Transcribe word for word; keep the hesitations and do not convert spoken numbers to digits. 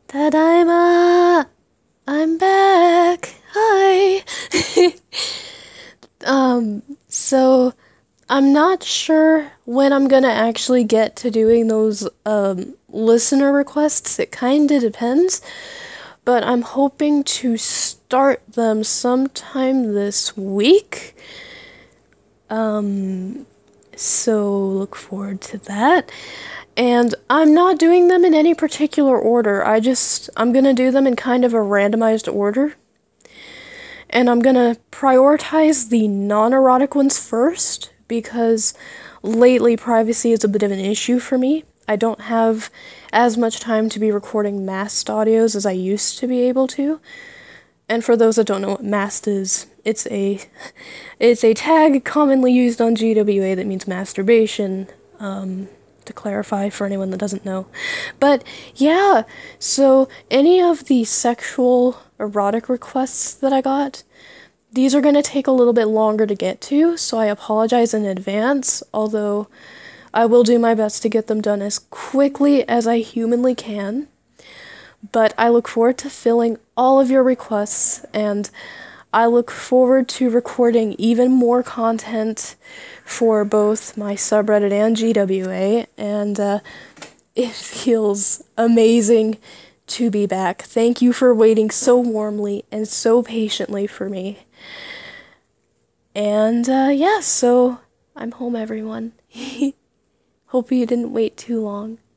Tadaima! I'm back! Hi! um, so I'm not sure when I'm gonna actually get to doing those um, listener requests. It kinda depends, but I'm hoping to start them sometime this week. Um, so look forward to that. And I'm not doing them in any particular order. I just, I'm gonna do them in kind of a randomized order. And I'm gonna prioritize the non-erotic ones first, because lately privacy is a bit of an issue for me. I don't have as much time to be recording masked audios as I used to be able to. And for those that don't know what masked is, it's a it's a tag commonly used on G W A that means masturbation, um, to clarify for anyone that doesn't know. But yeah, so any of the sexual erotic requests that I got, these are going to take a little bit longer to get to, so I apologize in advance, although I will do my best to get them done as quickly as I humanly can. But I look forward to filling all of your requests, and I look forward to recording even more content for both my subreddit and G W A, and uh, it feels amazing to be back. Thank you for waiting so warmly and so patiently for me. And uh, yeah, so I'm home, everyone. Hope you didn't wait too long.